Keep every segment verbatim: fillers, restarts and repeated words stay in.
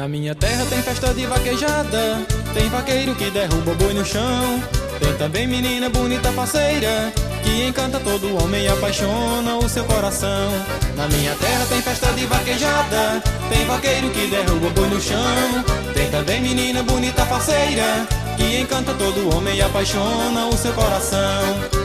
Na minha terra tem festa de vaquejada, tem vaqueiro que derruba boi no chão. Tem também menina bonita faceira, que encanta todo homem e apaixona o seu coração. Na minha terra tem festa de vaquejada, tem vaqueiro que derruba boi no chão. Tem também menina bonita faceira, que encanta todo homem e apaixona o seu coração.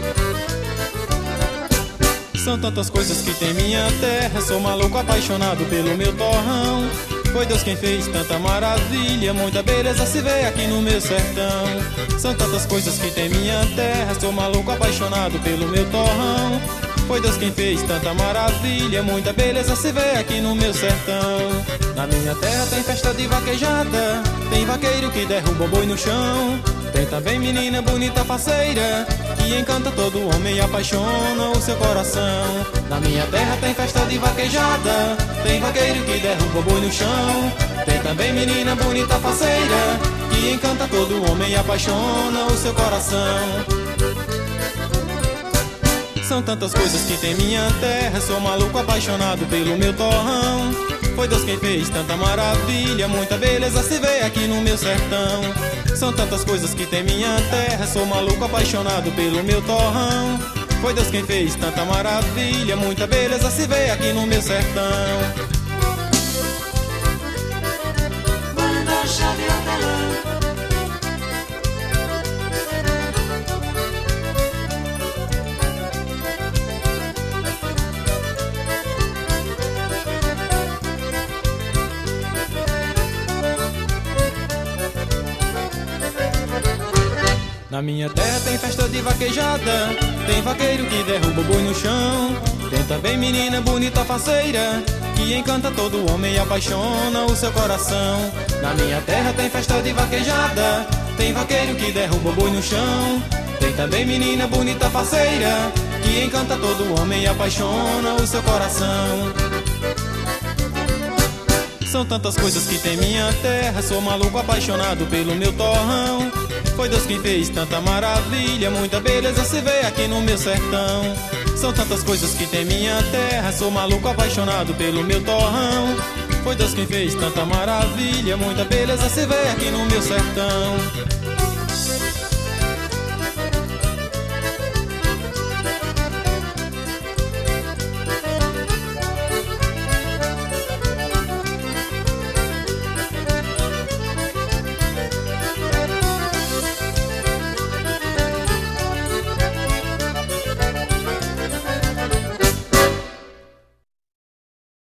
São tantas coisas que tem minha terra, sou maluco apaixonado pelo meu torrão. Foi Deus quem fez tanta maravilha, muita beleza se vê aqui no meu sertão. São tantas coisas que tem minha terra, sou maluco apaixonado pelo meu torrão. Foi Deus quem fez tanta maravilha, muita beleza se vê aqui no meu sertão. Na minha terra tem festa de vaquejada, tem vaqueiro que derruba boi no chão. Tem também menina bonita faceira, que encanta todo homem e apaixona o seu coração. Na minha terra tem festa de vaquejada, tem vaqueiro que derruba boi no chão. Tem também menina bonita faceira, que encanta todo homem e apaixona o seu coração. São tantas coisas que tem minha terra, sou maluco apaixonado pelo meu torrão. Foi Deus quem fez tanta maravilha, muita beleza se vê aqui no meu sertão. São tantas coisas que tem minha terra, sou maluco apaixonado pelo meu torrão. Foi Deus quem fez tanta maravilha, muita beleza se vê aqui no meu sertão. Banda Chave Hortelã. Na minha terra tem festa de vaquejada, tem vaqueiro que derruba boi no chão. Tem também menina bonita faceira, que encanta todo homem e apaixona o seu coração. Na minha terra tem festa de vaquejada, tem vaqueiro que derruba boi no chão. Tem também menina bonita faceira, que encanta todo homem e apaixona o seu coração. São tantas coisas que tem minha terra, sou maluco apaixonado pelo meu torrão. Foi Deus quem fez tanta maravilha, muita beleza se vê aqui no meu sertão. São tantas coisas que tem minha terra, sou maluco apaixonado pelo meu torrão. Foi Deus quem fez tanta maravilha, muita beleza se vê aqui no meu sertão.